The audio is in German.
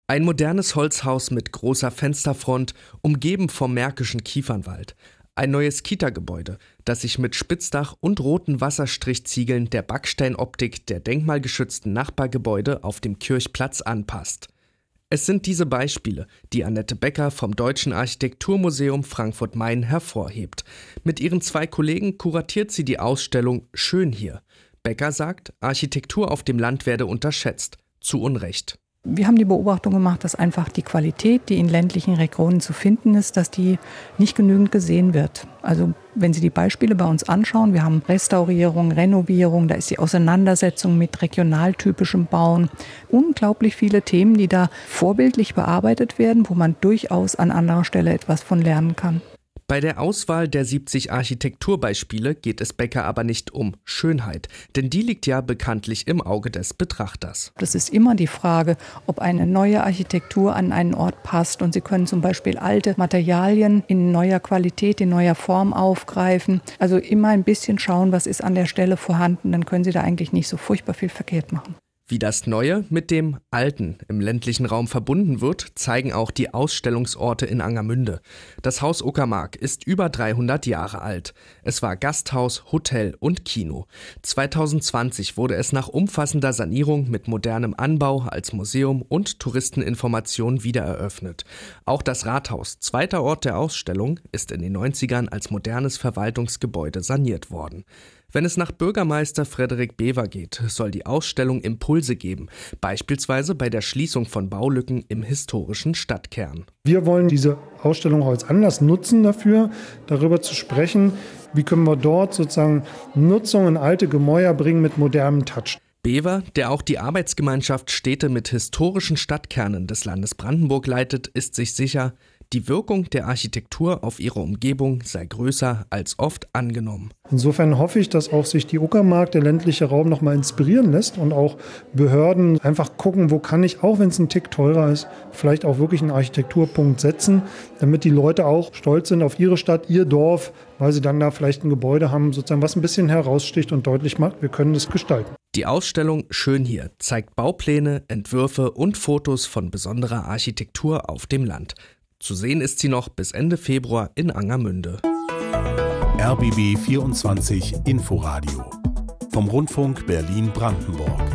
Ein modernes Holzhaus mit großer Fensterfront, umgeben vom Märkischen Kiefernwald. Ein neues Kita-Gebäude, das sich mit Spitzdach und roten Wasserstrichziegeln der Backsteinoptik der denkmalgeschützten Nachbargebäude auf dem Kirchplatz anpasst. Es sind diese Beispiele, die Annette Becker vom Deutschen Architekturmuseum Frankfurt-Main hervorhebt. Mit ihren 2 Kollegen kuratiert sie die Ausstellung Schön hier. Becker sagt, Architektur auf dem Land werde unterschätzt. Zu Unrecht. Wir haben die Beobachtung gemacht, dass einfach die Qualität, die in ländlichen Regionen zu finden ist, dass die nicht genügend gesehen wird. Also wenn Sie die Beispiele bei uns anschauen, wir haben Restaurierung, Renovierung, da ist die Auseinandersetzung mit regionaltypischem Bauen. Unglaublich viele Themen, die da vorbildlich bearbeitet werden, wo man durchaus an anderer Stelle etwas von lernen kann. Bei der Auswahl der 70 Architekturbeispiele geht es Becker aber nicht um Schönheit, denn die liegt ja bekanntlich im Auge des Betrachters. Das ist immer die Frage, ob eine neue Architektur an einen Ort passt. Und Sie können zum Beispiel alte Materialien in neuer Qualität, in neuer Form aufgreifen. Also immer ein bisschen schauen, was ist an der Stelle vorhanden. Dann können Sie da eigentlich nicht so furchtbar viel verkehrt machen. Wie das Neue mit dem Alten im ländlichen Raum verbunden wird, zeigen auch die Ausstellungsorte in Angermünde. Das Haus Uckermark ist über 300 Jahre alt. Es war Gasthaus, Hotel und Kino. 2020 wurde es nach umfassender Sanierung mit modernem Anbau als Museum und Touristeninformation wiedereröffnet. Auch das Rathaus, zweiter Ort der Ausstellung, ist in den 90ern als modernes Verwaltungsgebäude saniert worden. Wenn es nach Bürgermeister Frederik Bever geht, soll die Ausstellung Impulse geben, beispielsweise bei der Schließung von Baulücken im historischen Stadtkern. Wir wollen diese Ausstellung auch als Anlass nutzen dafür, darüber zu sprechen, wie können wir dort sozusagen Nutzung in alte Gemäuer bringen mit modernem Touch. Bever, der auch die Arbeitsgemeinschaft Städte mit historischen Stadtkernen des Landes Brandenburg leitet, ist sich sicher, die Wirkung der Architektur auf ihre Umgebung sei größer als oft angenommen. Insofern hoffe ich, dass auch sich die Uckermark, der ländliche Raum, nochmal inspirieren lässt und auch Behörden einfach gucken, wo kann ich, auch wenn es ein Tick teurer ist, vielleicht auch wirklich einen Architekturpunkt setzen, damit die Leute auch stolz sind auf ihre Stadt, ihr Dorf, weil sie dann da vielleicht ein Gebäude haben, sozusagen, was ein bisschen heraussticht und deutlich macht, wir können das gestalten. Die Ausstellung Schön hier zeigt Baupläne, Entwürfe und Fotos von besonderer Architektur auf dem Land. Zu sehen ist sie noch bis Ende Februar in Angermünde. RBB 24 Inforadio vom Rundfunk Berlin-Brandenburg.